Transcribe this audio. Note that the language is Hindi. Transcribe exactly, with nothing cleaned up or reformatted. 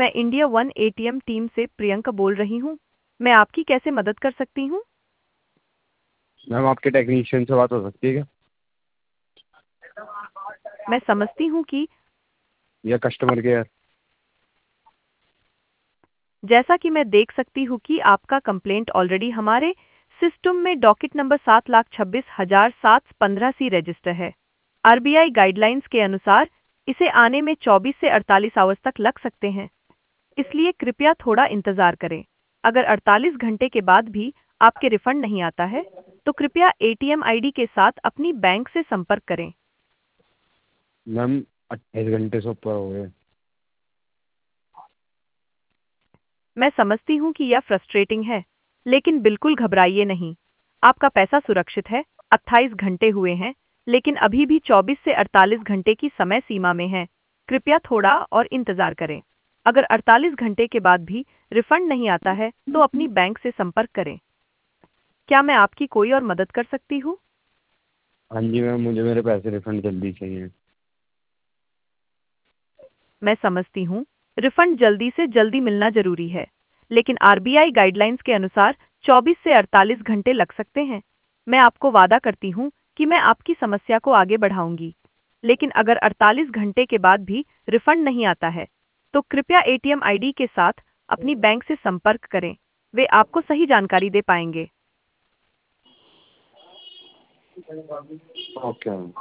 मैं इंडिया वन एटीएम टीम से प्रियंका बोल रही हूँ। मैं आपकी कैसे मदद कर सकती हूँ? मैम आपके टेक्नीशियन से बात हो सकती है क्या? मैं समझती हूँ कि या कस्टमर केयर? जैसा कि मैं देख सकती हूँ कि आपका कंप्लेंट ऑलरेडी हमारे सिस्टम में डॉकेट नंबर सात लाख छब्बीस हजार सात पंद्रह सी रजिस्टर है। आरबीआई गाइडलाइंस के अनुसार इसे आने में चौबीस से अड़तालीस आवर्स तक लग सकते हैं, इसलिए कृपया थोड़ा इंतजार करें। अगर अड़तालीस घंटे के बाद भी आपके रिफंड नहीं आता है, तो कृपया एटीएम आईडी के साथ अपनी बैंक से संपर्क करें। मैम अट्ठाईस घंटे से ऊपर हो गए। मैं समझती हूँ कि यह फ्रस्ट्रेटिंग है, लेकिन बिल्कुल घबराइए नहीं। आपका पैसा सुरक्षित है। अट्ठाईस घंटे हुए हैं, लेकिन अभी भी चौबीस से अड़तालीस घंटे की समय सीमा में है। कृपया थोड़ा और इंतजार करें। अगर अड़तालीस घंटे के बाद भी रिफंड नहीं आता है, तो अपनी बैंक से संपर्क करें। क्या मैं आपकी कोई और मदद कर सकती हूँ? हाँ जी मैम, मुझे मेरे पैसे रिफंड जल्दी चाहिए। मैं समझती हूँ, रिफंड जल्दी से जल्दी मिलना जरूरी है, लेकिन आरबीआई गाइडलाइंस के अनुसार चौबीस से अड़तालीस घंटे लग सकते हैं। मैं आपको वादा करती हूँ कि मैं आपकी समस्या को आगे बढ़ाऊंगी, लेकिन अगर अड़तालीस घंटे के बाद भी रिफंड नहीं आता है, तो कृपया एटीएम आईडी के साथ अपनी बैंक से संपर्क करें। वे आपको सही जानकारी दे पाएंगे। Okay ma'am.